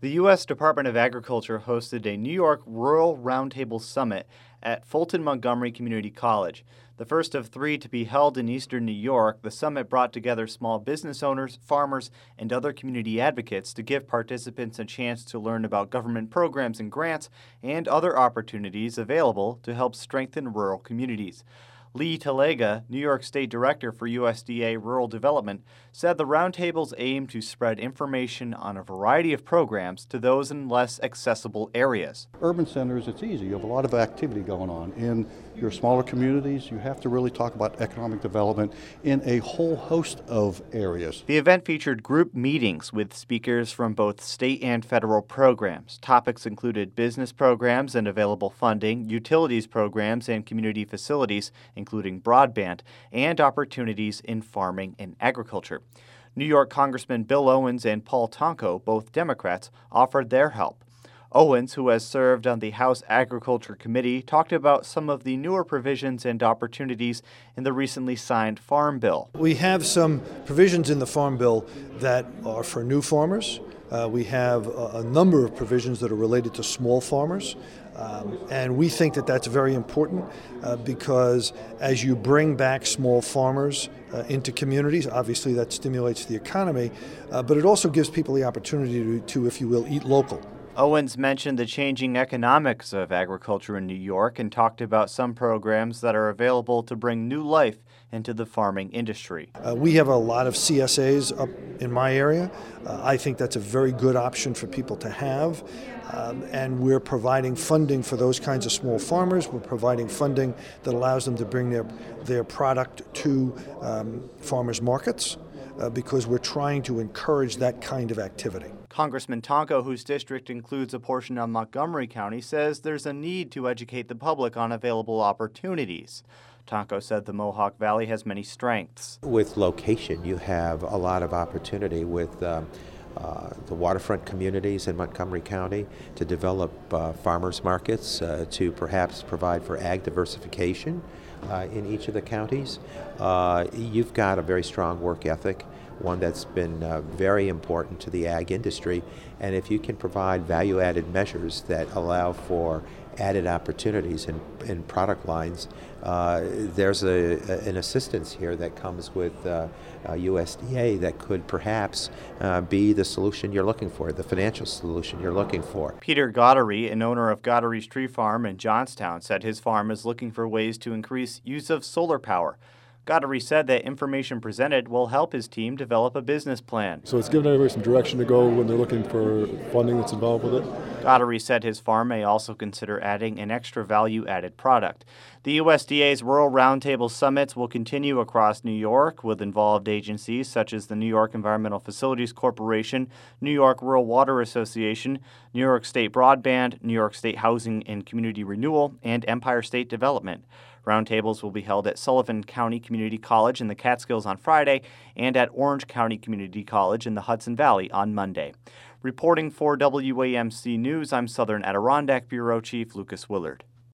The U.S. Department of Agriculture hosted a New York Rural Roundtable Summit at Fulton Montgomery Community College. The first of three to be held in eastern New York, the summit brought together small business owners, farmers, and other community advocates to give participants a chance to learn about government programs and grants and other opportunities available to help strengthen rural communities. Lee Talega, New York State Director for USDA Rural Development, said the roundtables aim to spread information on a variety of programs to those in less accessible areas. Urban centers, it's easy. You have a lot of activity going on. In your smaller communities, you have to really talk about economic development in a whole host of areas. The event featured group meetings with speakers from both state and federal programs. Topics included business programs and available funding, utilities programs and community facilities, including broadband, and opportunities in farming and agriculture. New York Congressman Bill Owens and Paul Tonko, both Democrats, offered their help. Owens, who has served on the House Agriculture Committee, talked about some of the newer provisions and opportunities in the recently signed Farm Bill. We have some provisions in the Farm Bill that are for new farmers. We have a number of provisions that are related to small farmers. And we think that that's very important because as you bring back small farmers into communities, obviously that stimulates the economy, but it also gives people the opportunity to, if you will, eat local. Owens mentioned the changing economics of agriculture in New York and talked about some programs that are available to bring new life into the farming industry. We have a lot of CSAs up in my area. I think that's a very good option for people to have. And we're providing funding for those kinds of small farmers. We're providing funding that allows them to bring their product to farmers markets because we're trying to encourage that kind of activity. Congressman Tonko, whose district includes a portion of Montgomery County, says there's a need to educate the public on available opportunities. Tonko said the Mohawk Valley has many strengths. With location, you have a lot of opportunity with the waterfront communities in Montgomery County to develop farmers markets, to perhaps provide for ag diversification in each of the counties. You've got a very strong work ethic, one that's been very important to the ag industry, and if you can provide value-added measures that allow for added opportunities in product lines, there's an assistance here that comes with USDA that could perhaps be the solution you're looking for, the financial solution you're looking for. Peter Goddary, an owner of Goddary's Tree Farm in Johnstown, said his farm is looking for ways to increase use of solar power. Goddary said that information presented will help his team develop a business plan. So it's giving everybody some direction to go when they're looking for funding that's involved with it. Goddary said his farm may also consider adding an extra value-added product. The USDA's Rural Roundtable Summits will continue across New York with involved agencies such as the New York Environmental Facilities Corporation, New York Rural Water Association, New York State Broadband, New York State Housing and Community Renewal, and Empire State Development. Roundtables will be held at Sullivan County Community College in the Catskills on Friday and at Orange County Community College in the Hudson Valley on Monday. Reporting for WAMC News, I'm Southern Adirondack Bureau Chief Lucas Willard.